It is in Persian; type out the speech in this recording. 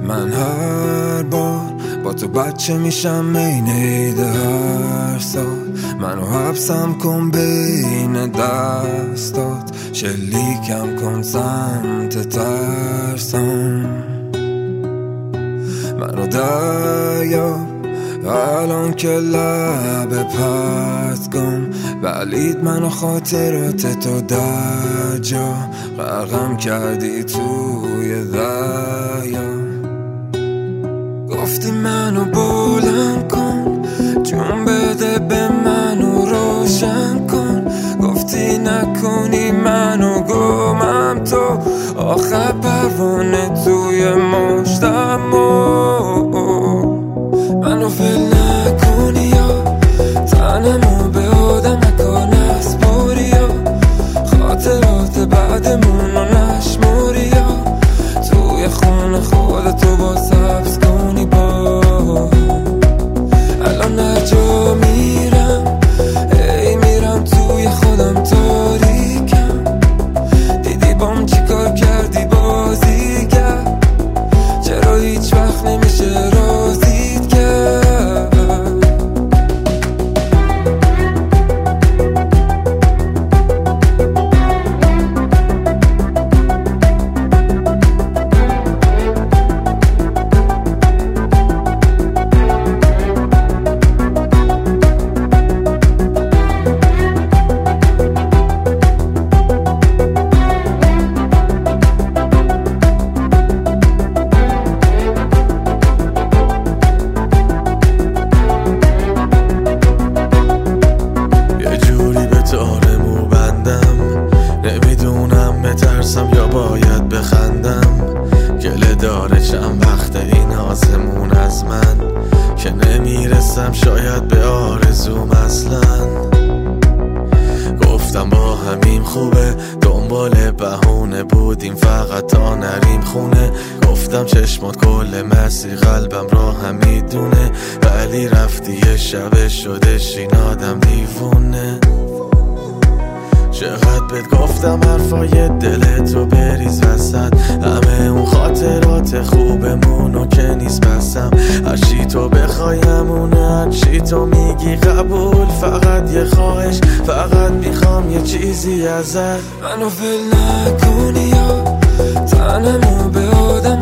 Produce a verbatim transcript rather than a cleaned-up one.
من هر بار با تو بچه میشم این عید هر سال. منو حبسم کن بین دستات، شلیکم کن سمت ترسم. منو دریاب الان که لب پرت کن، ولید منو خاطرات تو در جا غرقم کردی توی دریا. گفتی منو بلند کن، جون بده به منو روشن کن. گفتی نکنی منو گمم تو، آخر پروانه توی مشتم. منو ول نکنی یا تنمو به آدم نکن اسپوری یا خاطرات بعدمون رو نشموری یا توی خونه خودتو با سبز کنی. با الان هر جا میرم ای میرم توی خودم تاریکم. دیدی بام چی کار کردی بازی کرد، چرا هیچ وقت نمیشه رازید کرد. یا باید بخندم، گله داره چند وقت این آسمون از من که نمیرسم شاید به آرزوم اصلا. گفتم با همیم خوبه، دنبال بهونه بودیم فقط تا نریم خونه. گفتم چشمات کل مسیر قلبم را هم میدونه، ولی رفتی یه شب شده شین آدم دیوونه. چقدر بهت گفتم حرفای دلتو بریز وسط، همه اون خاطرات خوبمونو که نیست بسم. هرچی تو بخوای همونه، هرچی تو میگی قبول، فقط یه خواهش، فقط میخوام یه چیزی ازت. منو ول نکنی یا تنمو به آدم